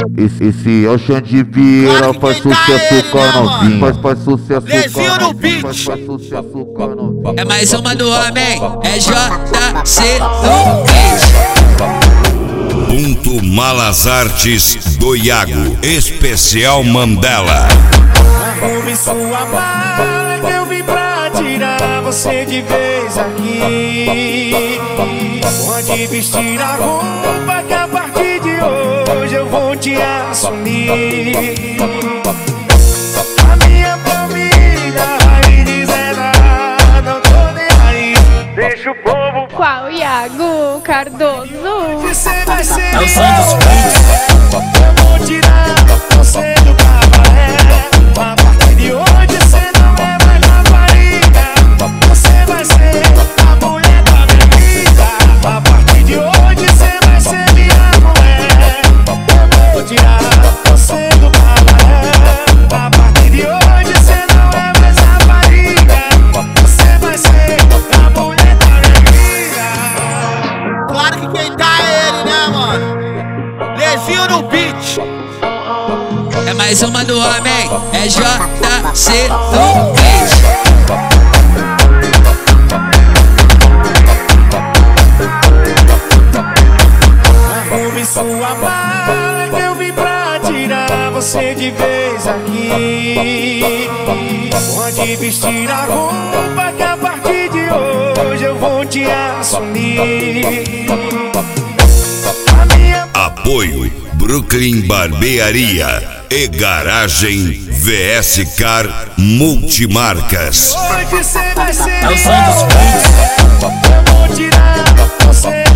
Esse é o Xande Vieira, faz sucesso com a novinha. Faz sucesso com a novinha. Faz sucesso com a novinha. É mais uma do homem, é JC no beat. Ponto Malas Artes do Iago, especial Mandela. Arrume sua mala que eu vim pra tirar você de vez aqui. Pode vestir a roupa que a partir de hoje eu vou te assumir. A minha família vai dizer nada, não tô nem aí. Deixa o povo. Qual Iago Cardoso? Você vai ser É o som dos eu vou tirar você do cabaré. A partir de hoje você não é mais rapariga. Você vai ser a mulher da minha vida. A partir de hoje você vai ser minha mulher. Eu vou tirar você do cabaré. A partir de hoje você não é mais rapariga. Você vai ser a mulher da minha vida. Claro que quem tá é ele, né, mano? Lezinho no beat. É mais uma do homem, é JC no beat. Arrume sua mala que eu vim pra tirar você de vez aqui. Pode vestir a roupa que a partir de hoje eu vou te assumir. A minha Apoio Brooklyn Barbearia e Garagem VS Car Multimarcas. hoje você vai ser É o som dos eu vou tirar você